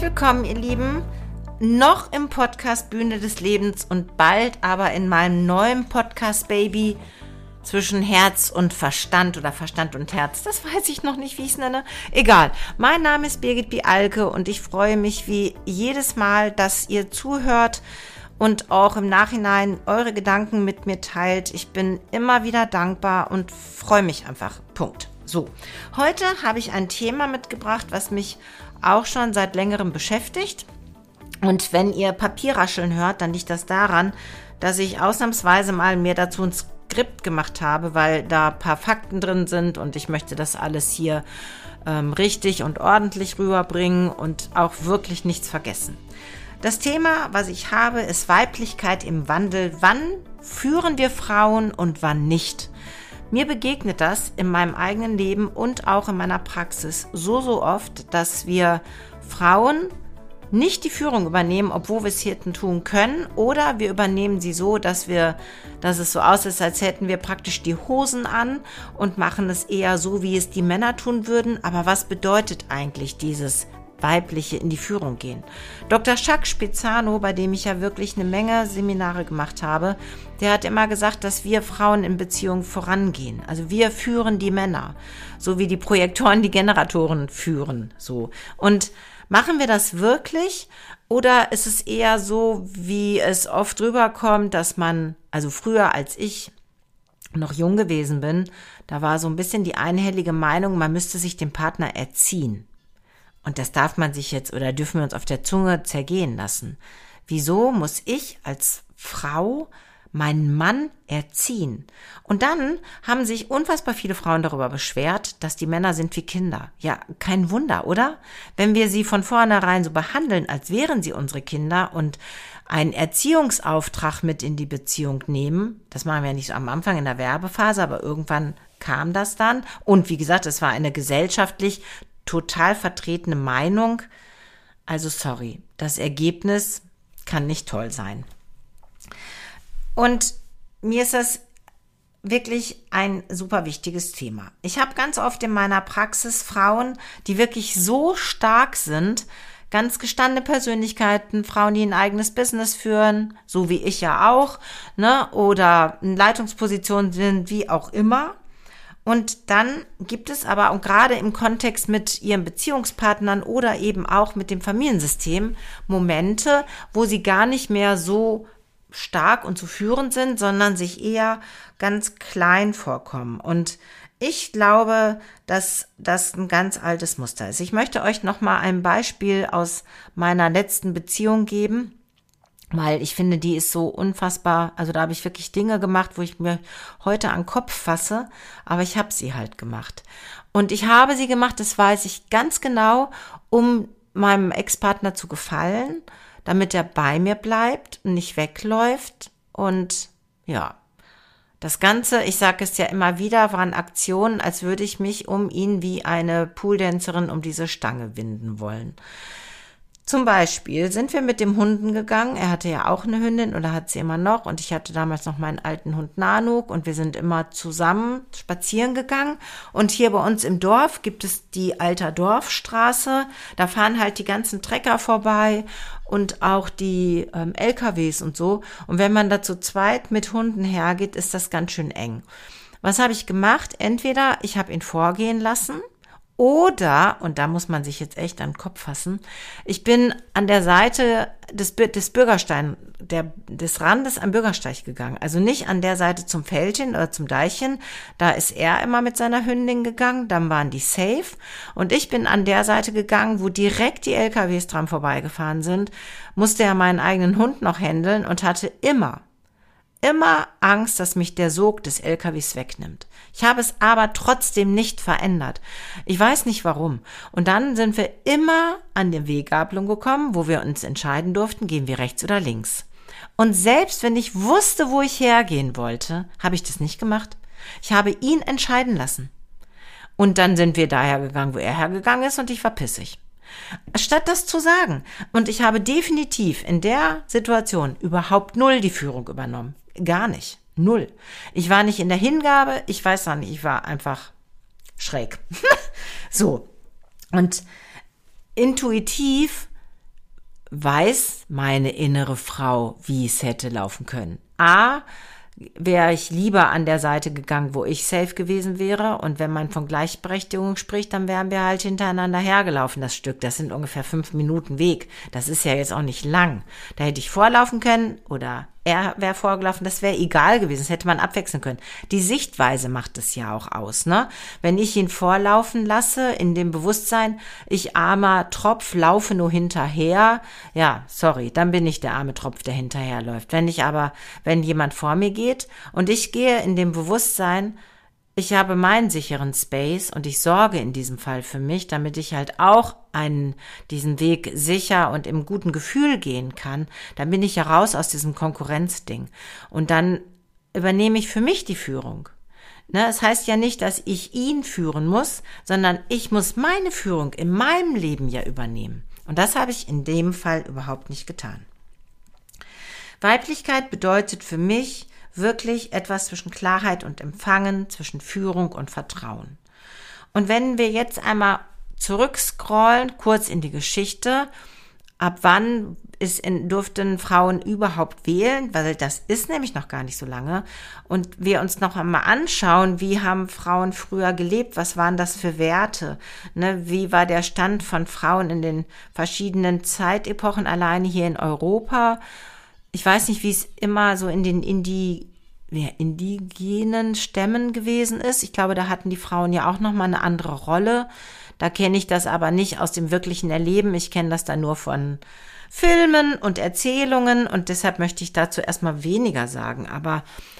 willkommen, ihr Lieben. Noch im Podcast Bühne des Lebens und bald aber in meinem neuen Podcast Baby zwischen Herz und Verstand oder Verstand und Herz. Das weiß ich noch nicht, wie ich es nenne. Egal. Mein Name ist Birgit Bialke und ich freue mich wie jedes Mal, dass ihr zuhört und auch im Nachhinein eure Gedanken mit mir teilt. Ich bin immer wieder dankbar und freue mich einfach. Punkt. So, heute habe ich ein Thema mitgebracht, was mich auch schon seit längerem beschäftigt. Und wenn ihr Papierrascheln hört, dann liegt das daran, dass ich ausnahmsweise mal mir dazu ein Skript gemacht habe, weil da ein paar Fakten drin sind und ich möchte das alles hier richtig und ordentlich rüberbringen und auch wirklich nichts vergessen. Das Thema, was ich habe, ist Weiblichkeit im Wandel. Wann führen wir Frauen und wann nicht? Mir begegnet das in meinem eigenen Leben und auch in meiner Praxis so oft, dass wir Frauen nicht die Führung übernehmen, obwohl wir es hätten tun können, oder wir übernehmen sie so, dass es so aussieht, als hätten wir praktisch die Hosen an und machen es eher so, wie es die Männer tun würden. Aber was bedeutet eigentlich dieses weibliche in die Führung gehen? Dr. Jacques Spezzano, bei dem ich ja wirklich eine Menge Seminare gemacht habe, der hat immer gesagt, dass wir Frauen in Beziehungen vorangehen. Also wir führen die Männer, so wie die Projektoren die Generatoren führen. So. Und machen wir das wirklich oder ist es eher so, wie es oft rüberkommt, dass man, also früher als ich noch jung gewesen bin, da war so ein bisschen die einhellige Meinung, man müsste sich den Partner erziehen. Und das darf man sich jetzt oder dürfen wir uns auf der Zunge zergehen lassen. Wieso muss ich als Frau meinen Mann erziehen? Und dann haben sich unfassbar viele Frauen darüber beschwert, dass die Männer sind wie Kinder. Ja, kein Wunder, oder? Wenn wir sie von vornherein so behandeln, als wären sie unsere Kinder und einen Erziehungsauftrag mit in die Beziehung nehmen, das machen wir ja nicht so am Anfang in der Werbephase, aber irgendwann kam das dann. Und wie gesagt, es war eine gesellschaftlich total vertretene Meinung. Also sorry, das Ergebnis kann nicht toll sein. Und mir ist das wirklich ein super wichtiges Thema. Ich habe ganz oft in meiner Praxis Frauen, die wirklich so stark sind, ganz gestandene Persönlichkeiten, Frauen, die ein eigenes Business führen, so wie ich ja auch, ne, oder in Leitungspositionen sind, wie auch immer. Und dann gibt es aber, und gerade im Kontext mit ihren Beziehungspartnern oder eben auch mit dem Familiensystem, Momente, wo sie gar nicht mehr so stark und zu führend sind, sondern sich eher ganz klein vorkommen. Und ich glaube, dass das ein ganz altes Muster ist. Ich möchte euch nochmal ein Beispiel aus meiner letzten Beziehung geben, weil ich finde, die ist so unfassbar, also da habe ich wirklich Dinge gemacht, wo ich mir heute an den Kopf fasse, aber ich habe sie halt gemacht. Und ich habe sie gemacht, das weiß ich ganz genau, um meinem Ex-Partner zu gefallen, damit er bei mir bleibt und nicht wegläuft. Und ja, das Ganze, ich sage es ja immer wieder, waren Aktionen, als würde ich mich um ihn wie eine Pooldancerin um diese Stange winden wollen. Zum Beispiel sind wir mit dem Hunden gegangen. Er hatte ja auch eine Hündin oder hat sie immer noch. Und ich hatte damals noch meinen alten Hund Nanuk und wir sind immer zusammen spazieren gegangen. Und hier bei uns im Dorf gibt es die Alter Dorfstraße. Da fahren halt die ganzen Trecker vorbei und auch die LKWs und so. Und wenn man da zu zweit mit Hunden hergeht, ist das ganz schön eng. Was habe ich gemacht? Entweder ich habe ihn vorgehen lassen. Oder, und da muss man sich jetzt echt an den Kopf fassen, ich bin an der Seite des Bürgersteins, des Randes am Bürgersteig gegangen. Also nicht an der Seite zum Feldchen oder zum Deichchen. Da ist er immer mit seiner Hündin gegangen, dann waren die safe. Und ich bin an der Seite gegangen, wo direkt die LKWs dran vorbeigefahren sind, musste ja meinen eigenen Hund noch händeln und hatte immer Angst, dass mich der Sog des LKWs wegnimmt. Ich habe es aber trotzdem nicht verändert. Ich weiß nicht warum. Und dann sind wir immer an die Weggabelung gekommen, wo wir uns entscheiden durften, gehen wir rechts oder links. Und selbst wenn ich wusste, wo ich hergehen wollte, habe ich das nicht gemacht. Ich habe ihn entscheiden lassen. Und dann sind wir daher gegangen, wo er hergegangen ist und ich war pissig. Statt das zu sagen. Und ich habe definitiv in der Situation überhaupt null die Führung übernommen. Gar nicht. Null. Ich war nicht in der Hingabe, ich weiß noch nicht, ich war einfach schräg. So. Und intuitiv weiß meine innere Frau, wie es hätte laufen können. A, wäre ich lieber an der Seite gegangen, wo ich safe gewesen wäre. Und wenn man von Gleichberechtigung spricht, dann wären wir halt hintereinander hergelaufen, das Stück. Das sind ungefähr 5 Minuten Weg. Das ist ja jetzt auch nicht lang. Da hätte ich vorlaufen können oder er wäre vorgelaufen. Das wäre egal gewesen. Das hätte man abwechseln können. Die Sichtweise macht es ja auch aus, ne? Wenn ich ihn vorlaufen lasse, in dem Bewusstsein, ich armer Tropf, laufe nur hinterher. Ja, sorry, dann bin ich der arme Tropf, der hinterherläuft. Wenn jemand vor mir geht und ich gehe in dem Bewusstsein, ich habe meinen sicheren Space und ich sorge in diesem Fall für mich, damit ich halt auch diesen Weg sicher und im guten Gefühl gehen kann, dann bin ich ja raus aus diesem Konkurrenzding. Und dann übernehme ich für mich die Führung. Ne, es heißt ja nicht, dass ich ihn führen muss, sondern ich muss meine Führung in meinem Leben ja übernehmen. Und das habe ich in dem Fall überhaupt nicht getan. Weiblichkeit bedeutet für mich wirklich etwas zwischen Klarheit und Empfangen, zwischen Führung und Vertrauen. Und wenn wir jetzt einmal zurückscrollen, kurz in die Geschichte, ab wann durften Frauen überhaupt wählen, weil das ist nämlich noch gar nicht so lange, und wir uns noch einmal anschauen, wie haben Frauen früher gelebt, was waren das für Werte, ne? Wie war der Stand von Frauen in den verschiedenen Zeitepochen alleine hier in Europa. Ich weiß nicht, wie es immer so in den indigenen Stämmen gewesen ist. Ich glaube, da hatten die Frauen ja auch nochmal eine andere Rolle. Da kenne ich das aber nicht aus dem wirklichen Erleben. Ich kenne das da nur von Filmen und Erzählungen und deshalb möchte ich dazu erstmal weniger sagen. Aber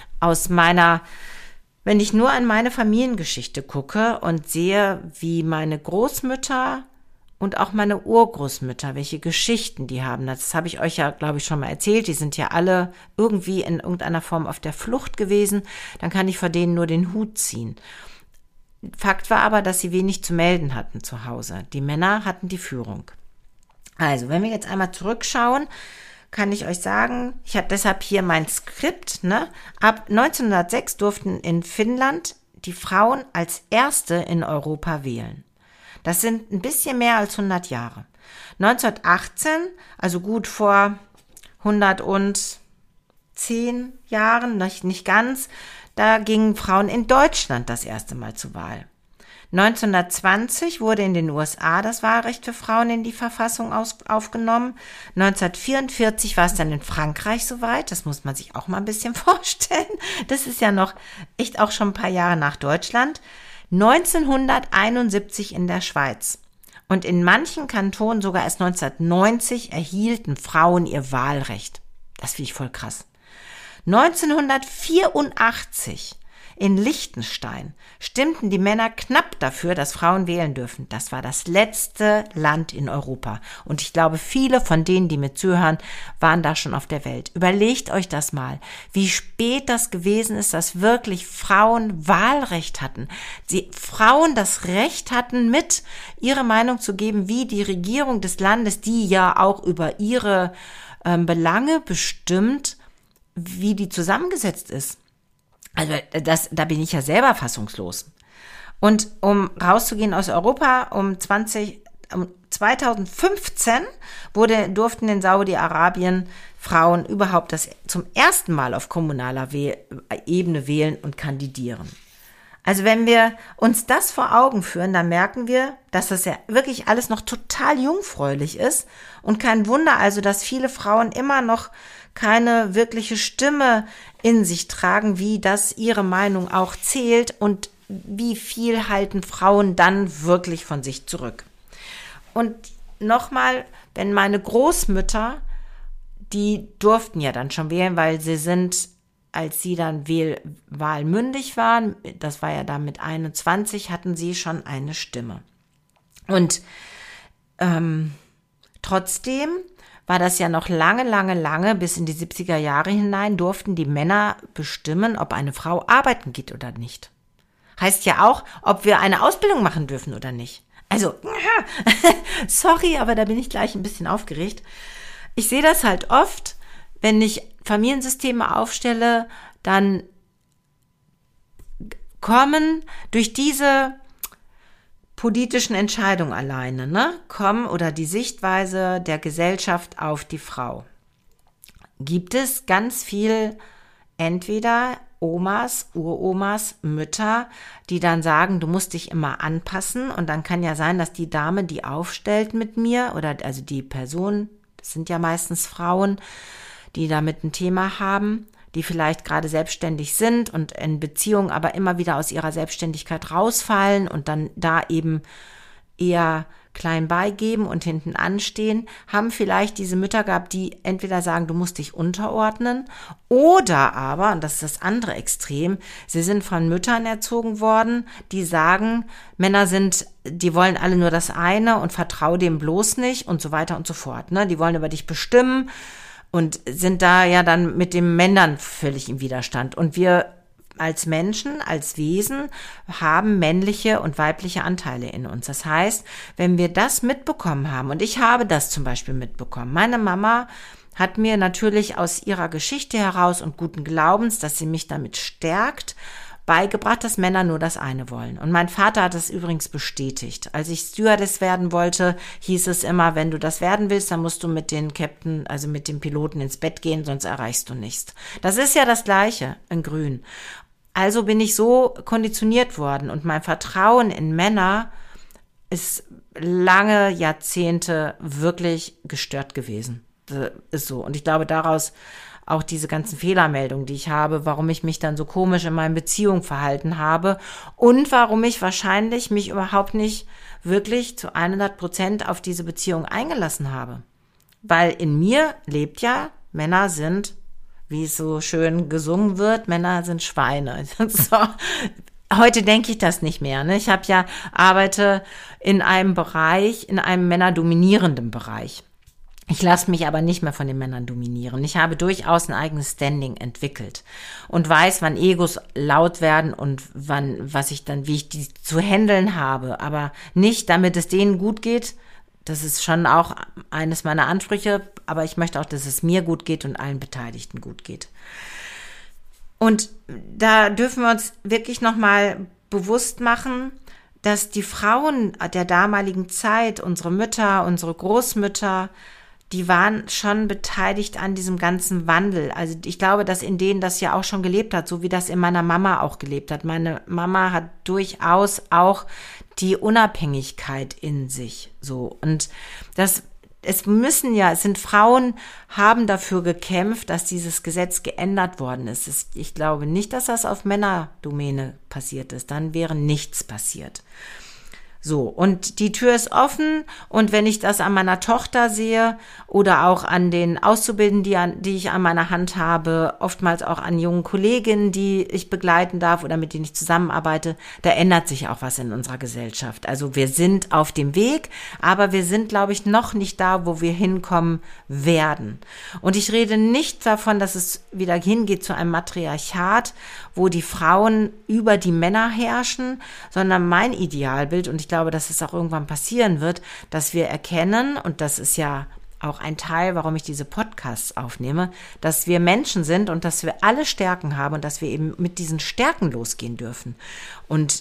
wenn ich nur an meine Familiengeschichte gucke und sehe, wie meine Großmütter und auch meine Urgroßmütter, welche Geschichten die haben. Das habe ich euch ja, glaube ich, schon mal erzählt. Die sind ja alle irgendwie in irgendeiner Form auf der Flucht gewesen. Dann kann ich vor denen nur den Hut ziehen. Fakt war aber, dass sie wenig zu melden hatten zu Hause. Die Männer hatten die Führung. Also, wenn wir jetzt einmal zurückschauen, kann ich euch sagen, ich habe deshalb hier mein Skript, ne? Ab 1906 durften in Finnland die Frauen als erste in Europa wählen. Das sind ein bisschen mehr als 100 Jahre. 1918, also gut vor 110 Jahren, nicht ganz, da gingen Frauen in Deutschland das erste Mal zur Wahl. 1920 wurde in den USA das Wahlrecht für Frauen in die Verfassung aufgenommen. 1944 war es dann in Frankreich soweit. Das muss man sich auch mal ein bisschen vorstellen. Das ist ja noch echt auch schon ein paar Jahre nach Deutschland. 1971 in der Schweiz. Und in manchen Kantonen sogar erst 1990 erhielten Frauen ihr Wahlrecht. Das finde ich voll krass. 1984 in Liechtenstein stimmten die Männer knapp dafür, dass Frauen wählen dürfen. Das war das letzte Land in Europa. Und ich glaube, viele von denen, die mir zuhören, waren da schon auf der Welt. Überlegt euch das mal, wie spät das gewesen ist, dass wirklich Frauen Wahlrecht hatten. Frauen das Recht hatten, mit ihre Meinung zu geben, wie die Regierung des Landes, die ja auch über ihre Belange bestimmt, wie die zusammengesetzt ist. Also da bin ich ja selber fassungslos. Und um rauszugehen aus Europa, 2015 durften in Saudi-Arabien Frauen überhaupt zum ersten Mal auf kommunaler Ebene wählen und kandidieren. Also wenn wir uns das vor Augen führen, dann merken wir, dass das ja wirklich alles noch total jungfräulich ist und kein Wunder also, dass viele Frauen immer noch keine wirkliche Stimme in sich tragen, wie das ihre Meinung auch zählt und wie viel halten Frauen dann wirklich von sich zurück. Und nochmal, wenn meine Großmütter, die durften ja dann schon wählen, weil als sie dann wahlmündig waren, das war ja dann mit 21, hatten sie schon eine Stimme. Und trotzdem war das ja noch lange, bis in die 70er Jahre hinein, durften die Männer bestimmen, ob eine Frau arbeiten geht oder nicht. Heißt ja auch, ob wir eine Ausbildung machen dürfen oder nicht. Also, sorry, aber da bin ich gleich ein bisschen aufgeregt. Ich sehe das halt oft, wenn ich Familiensysteme aufstelle, dann kommen durch diese politischen Entscheidung alleine, ne, kommen oder die Sichtweise der Gesellschaft auf die Frau, gibt es ganz viel entweder Omas, Uromas, Mütter, die dann sagen, du musst dich immer anpassen, und dann kann ja sein, dass die Dame, die aufstellt mit mir, oder also die Person, das sind ja meistens Frauen, die damit ein Thema haben, die vielleicht gerade selbstständig sind und in Beziehungen aber immer wieder aus ihrer Selbstständigkeit rausfallen und dann da eben eher klein beigeben und hinten anstehen, haben vielleicht diese Mütter gehabt, die entweder sagen, du musst dich unterordnen, oder aber, und das ist das andere Extrem, sie sind von Müttern erzogen worden, die sagen, Männer die wollen alle nur das eine und vertrau dem bloß nicht und so weiter und so fort, ne? Die wollen über dich bestimmen und sind da ja dann mit den Männern völlig im Widerstand. Und wir als Menschen, als Wesen haben männliche und weibliche Anteile in uns. Das heißt, wenn wir das mitbekommen haben, und ich habe das zum Beispiel mitbekommen, meine Mama hat mir natürlich aus ihrer Geschichte heraus und guten Glaubens, dass sie mich damit stärkt, beigebracht, dass Männer nur das eine wollen. Und mein Vater hat das übrigens bestätigt. Als ich Stewardess werden wollte, hieß es immer, wenn du das werden willst, dann musst du mit den Captain, also mit dem Piloten ins Bett gehen, sonst erreichst du nichts. Das ist ja das Gleiche in Grün. Also bin ich so konditioniert worden, und mein Vertrauen in Männer ist lange Jahrzehnte wirklich gestört gewesen. Das ist so. Und ich glaube, daraus auch diese ganzen Fehlermeldungen, die ich habe, warum ich mich dann so komisch in meinen Beziehungen verhalten habe und warum ich wahrscheinlich mich überhaupt nicht wirklich zu 100% auf diese Beziehung eingelassen habe. Weil in mir lebt ja, Männer sind, wie es so schön gesungen wird, Männer sind Schweine. So. Heute denke ich das nicht mehr. Ne? Ich arbeite in einem Bereich, in einem männerdominierenden Bereich. Ich lasse mich aber nicht mehr von den Männern dominieren. Ich habe durchaus ein eigenes Standing entwickelt und weiß, wann Egos laut werden und wie ich die zu handeln habe. Aber nicht, damit es denen gut geht. Das ist schon auch eines meiner Ansprüche. Aber ich möchte auch, dass es mir gut geht und allen Beteiligten gut geht. Und da dürfen wir uns wirklich nochmal bewusst machen, dass die Frauen der damaligen Zeit, unsere Mütter, unsere Großmütter, die waren schon beteiligt an diesem ganzen Wandel. Also ich glaube, dass in denen das ja auch schon gelebt hat, so wie das in meiner Mama auch gelebt hat. Meine Mama hat durchaus auch die Unabhängigkeit in sich, so. Und es sind Frauen, haben dafür gekämpft, dass dieses Gesetz geändert worden ist. Ich glaube nicht, dass das auf Männerdomäne passiert ist. Dann wäre nichts passiert. So, und die Tür ist offen, und wenn ich das an meiner Tochter sehe oder auch an den Auszubildenden, die ich an meiner Hand habe, oftmals auch an jungen Kolleginnen, die ich begleiten darf oder mit denen ich zusammenarbeite, da ändert sich auch was in unserer Gesellschaft. Also wir sind auf dem Weg, aber wir sind, glaube ich, noch nicht da, wo wir hinkommen werden. Und ich rede nicht davon, dass es wieder hingeht zu einem Matriarchat, wo die Frauen über die Männer herrschen, sondern mein Idealbild, und ich glaube, dass es auch irgendwann passieren wird, dass wir erkennen, und das ist ja auch ein Teil, warum ich diese Podcasts aufnehme, dass wir Menschen sind und dass wir alle Stärken haben und dass wir eben mit diesen Stärken losgehen dürfen. Und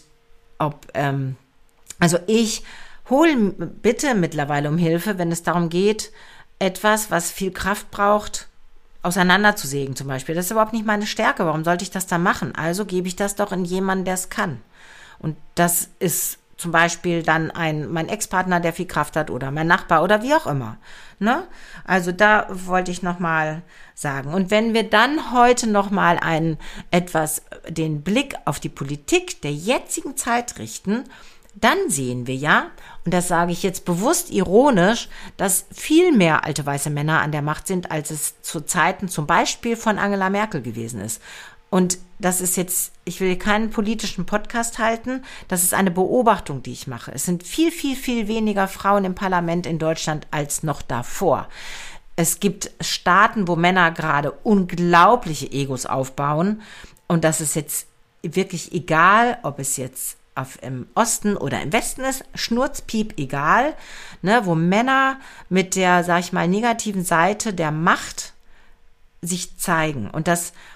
ich hole bitte mittlerweile um Hilfe, wenn es darum geht, etwas, was viel Kraft braucht, auseinanderzusägen zum Beispiel. Das ist überhaupt nicht meine Stärke. Warum sollte ich das da machen? Also gebe ich das doch in jemanden, der es kann. Und das ist zum Beispiel dann mein Ex-Partner, der viel Kraft hat, oder mein Nachbar oder wie auch immer. Ne? Also da wollte ich nochmal sagen. Und wenn wir dann heute nochmal den Blick auf die Politik der jetzigen Zeit richten, dann sehen wir ja, und das sage ich jetzt bewusst ironisch, dass viel mehr alte weiße Männer an der Macht sind, als es zu Zeiten zum Beispiel von Angela Merkel gewesen ist. Und das ist jetzt, ich will keinen politischen Podcast halten, das ist eine Beobachtung, die ich mache. Es sind viel, viel, viel weniger Frauen im Parlament in Deutschland als noch davor. Es gibt Staaten, wo Männer gerade unglaubliche Egos aufbauen, und das ist jetzt wirklich egal, ob es jetzt im Osten oder im Westen ist, schnurzpiep egal, ne, wo Männer mit der, sag ich mal, negativen Seite der Macht sich zeigen. Und das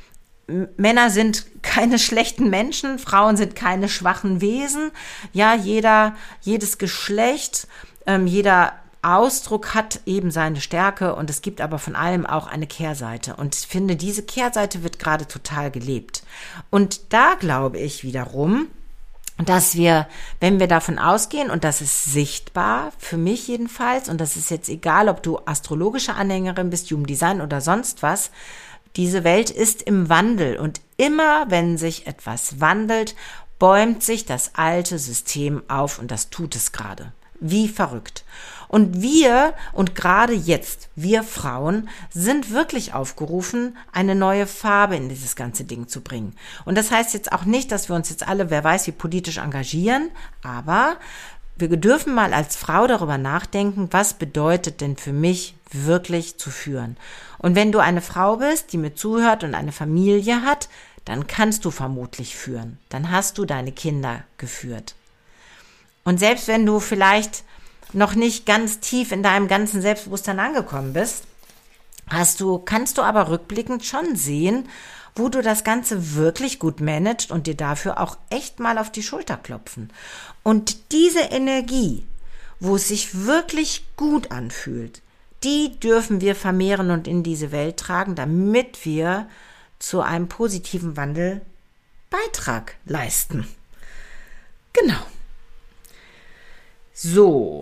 Männer sind keine schlechten Menschen, Frauen sind keine schwachen Wesen. Ja, jedes Geschlecht, jeder Ausdruck hat eben seine Stärke und es gibt aber von allem auch eine Kehrseite. Und ich finde, diese Kehrseite wird gerade total gelebt. Und da glaube ich wiederum, dass wir, wenn wir davon ausgehen, und das ist sichtbar, für mich jedenfalls, und das ist jetzt egal, ob du astrologische Anhängerin bist, Human Design oder sonst was, diese Welt ist im Wandel und immer wenn sich etwas wandelt, bäumt sich das alte System auf und das tut es gerade. Wie verrückt. Und wir, und gerade jetzt, wir Frauen, sind wirklich aufgerufen, eine neue Farbe in dieses ganze Ding zu bringen. Und das heißt jetzt auch nicht, dass wir uns jetzt alle, wer weiß, wie politisch engagieren, aber wir dürfen mal als Frau darüber nachdenken, was bedeutet denn für mich wirklich zu führen. Und wenn du eine Frau bist, die mir zuhört und eine Familie hat, dann kannst du vermutlich führen. Dann hast du deine Kinder geführt. Und selbst wenn du vielleicht noch nicht ganz tief in deinem ganzen Selbstbewusstsein angekommen bist, kannst du aber rückblickend schon sehen, wo du das Ganze wirklich gut managst und dir dafür auch echt mal auf die Schulter klopfen. Und diese Energie, wo es sich wirklich gut anfühlt, die dürfen wir vermehren und in diese Welt tragen, damit wir zu einem positiven Wandel Beitrag leisten. Genau. So,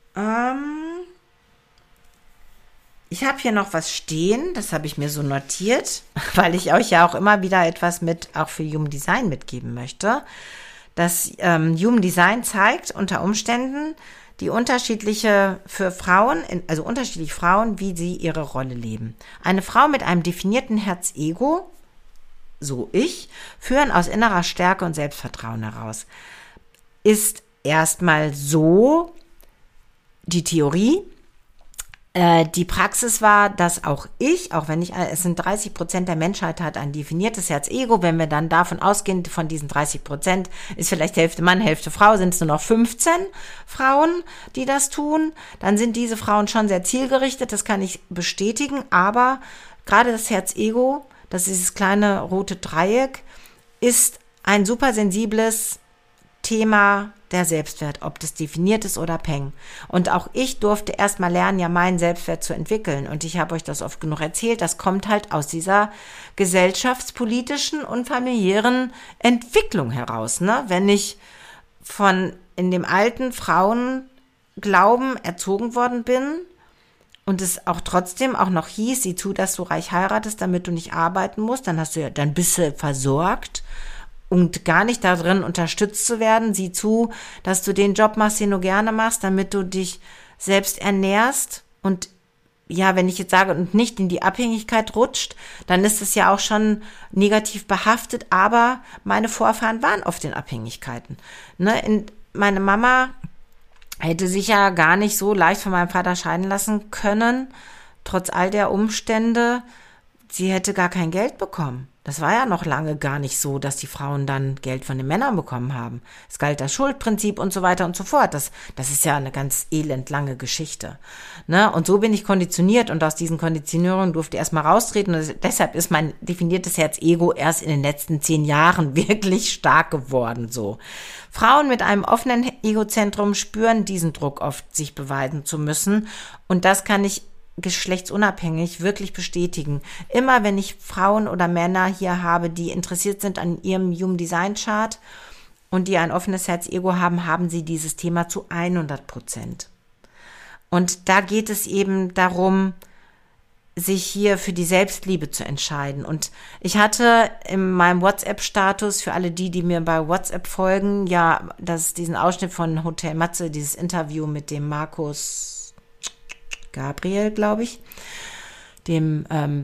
ich habe hier noch was stehen, das habe ich mir so notiert, weil ich euch ja auch immer wieder etwas auch für Human Design mitgeben möchte. Das Human Design zeigt unter Umständen die unterschiedliche Frauen, wie sie ihre Rolle leben. Eine Frau mit einem definierten Herz-Ego, so ich, führen aus innerer Stärke und Selbstvertrauen heraus, ist erstmal so die Theorie. Die Praxis war, dass auch wenn es sind 30% der Menschheit hat ein definiertes Herz-Ego, wenn wir dann davon ausgehen, von diesen 30% ist vielleicht Hälfte Mann, Hälfte Frau, sind es nur noch 15 Frauen, die das tun, dann sind diese Frauen schon sehr zielgerichtet, das kann ich bestätigen, aber gerade das Herz-Ego, das ist dieses kleine rote Dreieck, ist ein super sensibles Thema der Selbstwert, ob das definiert ist oder Peng. Und auch ich durfte erst mal lernen, ja meinen Selbstwert zu entwickeln. Und ich habe euch das oft genug erzählt, das kommt halt aus dieser gesellschaftspolitischen und familiären Entwicklung heraus. Ne? Wenn ich in dem alten Frauenglauben erzogen worden bin und es auch trotzdem auch noch hieß, sieh zu, dass du reich heiratest, damit du nicht arbeiten musst, dann bist du versorgt. Und gar nicht darin unterstützt zu werden, sieh zu, dass du den Job machst, den du gerne machst, damit du dich selbst ernährst. Und ja, wenn ich jetzt sage, und nicht in die Abhängigkeit rutscht, dann ist es ja auch schon negativ behaftet, aber meine Vorfahren waren oft in Abhängigkeiten. Meine Mama hätte sich ja gar nicht so leicht von meinem Vater scheiden lassen können, trotz all der Umstände. Sie hätte gar kein Geld bekommen. Das war ja noch lange gar nicht so, dass die Frauen dann Geld von den Männern bekommen haben. Es galt das Schuldprinzip und so weiter und so fort. Das ist ja eine ganz elendlange Geschichte. Ne? Und so bin ich konditioniert und aus diesen Konditionierungen durfte ich erstmal raustreten. Und deshalb ist mein definiertes Herz-Ego erst in den letzten 10 Jahren wirklich stark geworden. So. Frauen mit einem offenen Egozentrum spüren diesen Druck oft, sich beweisen zu müssen. Und das kann ich geschlechtsunabhängig wirklich bestätigen. Immer wenn ich Frauen oder Männer hier habe, die interessiert sind an ihrem Human Design Chart und die ein offenes Herz-Ego haben, haben sie dieses Thema zu 100%. Und da geht es eben darum, sich hier für die Selbstliebe zu entscheiden. Und ich hatte in meinem WhatsApp-Status, für alle die mir bei WhatsApp folgen, ja, diesen Ausschnitt von Hotel Matze, dieses Interview mit dem Markus Gabriel, glaube ich, dem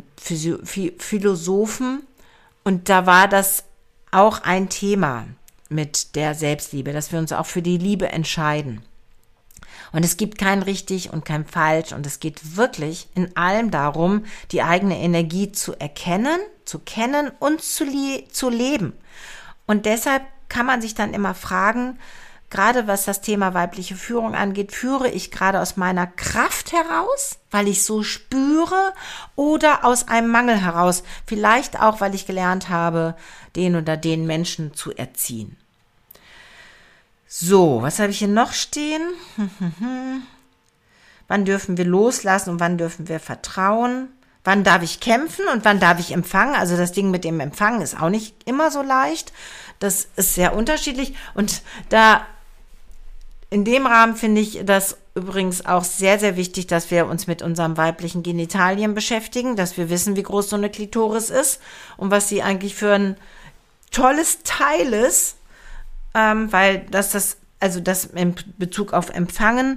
Philosophen. Und da war das auch ein Thema mit der Selbstliebe, dass wir uns auch für die Liebe entscheiden. Und es gibt kein richtig und kein falsch. Und es geht wirklich in allem darum, die eigene Energie zu erkennen, zu kennen und zu leben. Und deshalb kann man sich dann immer fragen, gerade was das Thema weibliche Führung angeht, führe ich gerade aus meiner Kraft heraus, weil ich so spüre, oder aus einem Mangel heraus, vielleicht auch, weil ich gelernt habe, den oder den Menschen zu erziehen. So, was habe ich hier noch stehen? Wann dürfen wir loslassen und wann dürfen wir vertrauen? Wann darf ich kämpfen und wann darf ich empfangen? Also das Ding mit dem Empfangen ist auch nicht immer so leicht. Das ist sehr unterschiedlich. Und da in dem Rahmen finde ich das übrigens auch sehr, sehr wichtig, dass wir uns mit unserem weiblichen Genitalien beschäftigen, dass wir wissen, wie groß so eine Klitoris ist und was sie eigentlich für ein tolles Teil ist, weil das in Bezug auf Empfangen,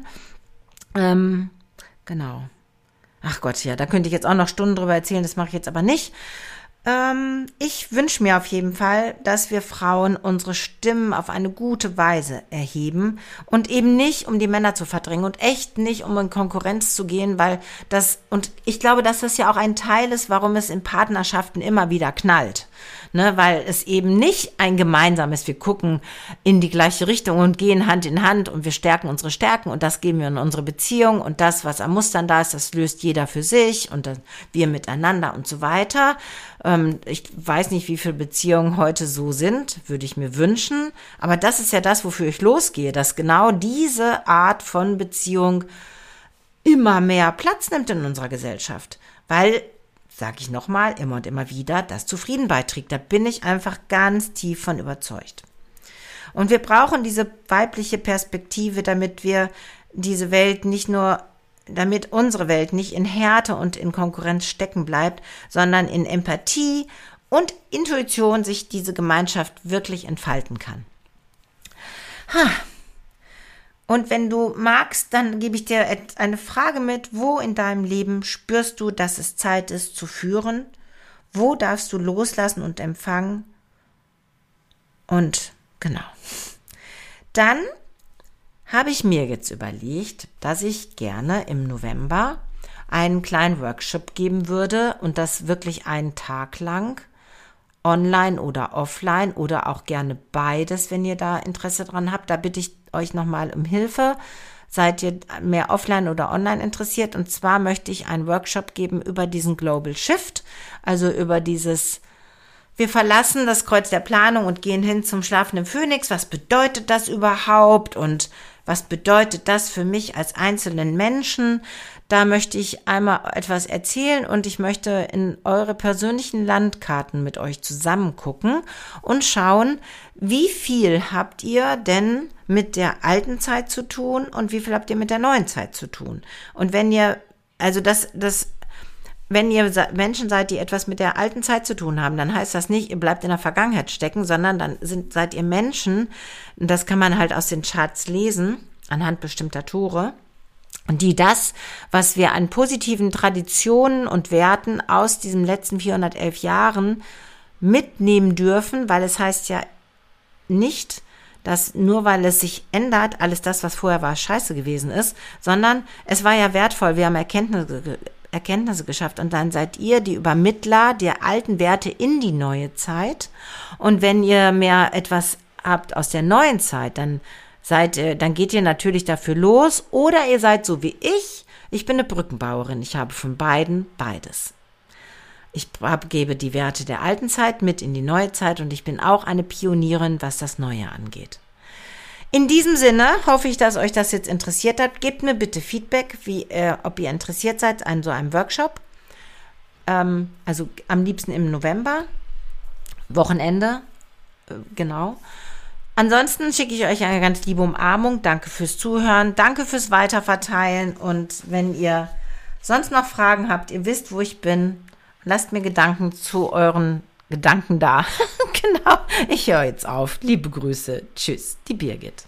genau. Ach Gott, ja, da könnte ich jetzt auch noch Stunden drüber erzählen, das mache ich jetzt aber nicht. Ich wünsche mir auf jeden Fall, dass wir Frauen unsere Stimmen auf eine gute Weise erheben und eben nicht, um die Männer zu verdrängen und echt nicht, um in Konkurrenz zu gehen, und ich glaube, dass das ja auch ein Teil ist, warum es in Partnerschaften immer wieder knallt. Ne, weil es eben nicht ein gemeinsames, wir gucken in die gleiche Richtung und gehen Hand in Hand und wir stärken unsere Stärken und das geben wir in unsere Beziehung und das, was an Mustern da ist, das löst jeder für sich und dann wir miteinander und so weiter. Ich weiß nicht, wie viele Beziehungen heute so sind, würde ich mir wünschen, aber das ist ja das, wofür ich losgehe, dass genau diese Art von Beziehung immer mehr Platz nimmt in unserer Gesellschaft, weil, sage ich nochmal, immer und immer wieder, das zu Frieden beiträgt. Da bin ich einfach ganz tief von überzeugt. Und wir brauchen diese weibliche Perspektive, damit damit unsere Welt nicht in Härte und in Konkurrenz stecken bleibt, sondern in Empathie und Intuition sich diese Gemeinschaft wirklich entfalten kann. Und wenn du magst, dann gebe ich dir eine Frage mit, wo in deinem Leben spürst du, dass es Zeit ist zu führen? Wo darfst du loslassen und empfangen? Und genau. Dann habe ich mir jetzt überlegt, dass ich gerne im November einen kleinen Workshop geben würde und das wirklich einen Tag lang, online oder offline oder auch gerne beides, wenn ihr da Interesse dran habt. Da bitte ich euch nochmal um Hilfe. Seid ihr mehr offline oder online interessiert? Und zwar möchte ich einen Workshop geben über diesen Global Shift, also über dieses, wir verlassen das Kreuz der Planung und gehen hin zum schlafenden Phönix. Was bedeutet das überhaupt und was bedeutet das für mich als einzelnen Menschen? Da möchte ich einmal etwas erzählen und ich möchte in eure persönlichen Landkarten mit euch zusammen gucken und schauen, wie viel habt ihr denn mit der alten Zeit zu tun und wie viel habt ihr mit der neuen Zeit zu tun? Und wenn ihr, wenn ihr Menschen seid, die etwas mit der alten Zeit zu tun haben, dann heißt das nicht, ihr bleibt in der Vergangenheit stecken, sondern dann seid ihr Menschen, und das kann man halt aus den Charts lesen, anhand bestimmter Tore, die das, was wir an positiven Traditionen und Werten aus diesen letzten 411 Jahren mitnehmen dürfen, weil es heißt ja nicht, dass nur weil es sich ändert, alles das, was vorher war, scheiße gewesen ist, sondern es war ja wertvoll, wir haben Erkenntnisse geschafft und dann seid ihr die Übermittler der alten Werte in die neue Zeit und wenn ihr mehr etwas habt aus der neuen Zeit, dann geht ihr natürlich dafür los oder ihr seid so wie ich bin eine Brückenbauerin, ich habe von beiden beides. Ich gebe die Werte der alten Zeit mit in die neue Zeit und ich bin auch eine Pionierin, was das Neue angeht. In diesem Sinne hoffe ich, dass euch das jetzt interessiert hat. Gebt mir bitte Feedback, ob ihr interessiert seid an so einem Workshop. Also am liebsten im November, Wochenende, genau. Ansonsten schicke ich euch eine ganz liebe Umarmung. Danke fürs Zuhören, danke fürs Weiterverteilen und wenn ihr sonst noch Fragen habt, ihr wisst, wo ich bin, lasst mir Gedanken zu euren Gedanken da. Genau, ich höre jetzt auf. Liebe Grüße. Tschüss, die Birgit.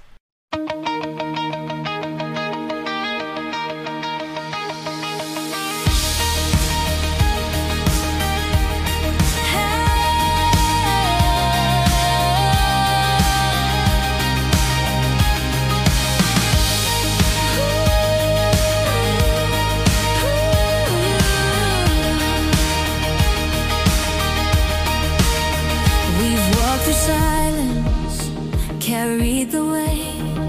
Silence carried the weight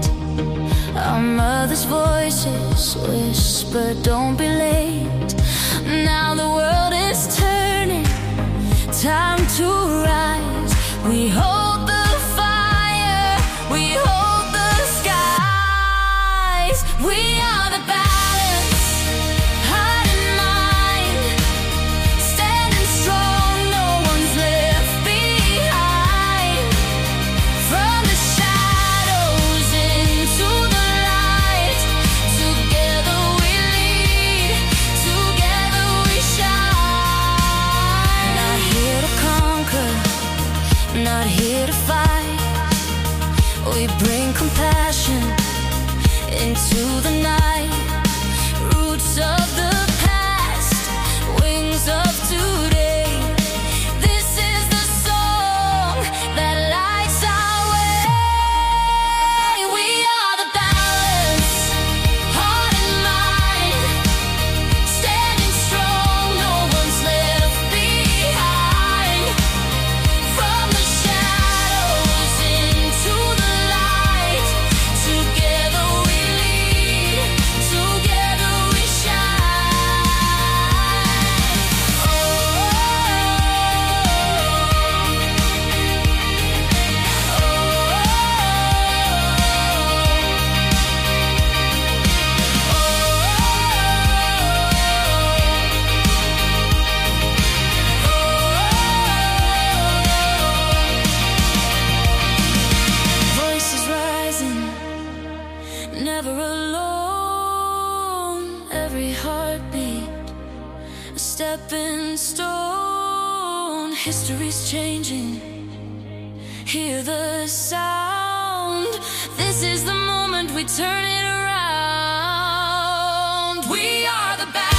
Our mother's voices whisper, don't be late. Now the world is turning, time to rise. We hold the fire, we hold the skies. We are the balance, heart and mind, standing strong, no one's left behind. From the shadows into the light, together we lead, together we shine. Not here to conquer, not here to fight. We bring compassion into the night. Roots of the past, wings of today. This is the song that lights our way. We are the balance, heart and mind, standing strong, no one's left behind. From the shadows into the light, together we lead, together we shine. Oh, voices rising, never alone. Every heartbeat, a stepping stone. History's changing, hear the sound. This is the moment we turn it around. We are the best.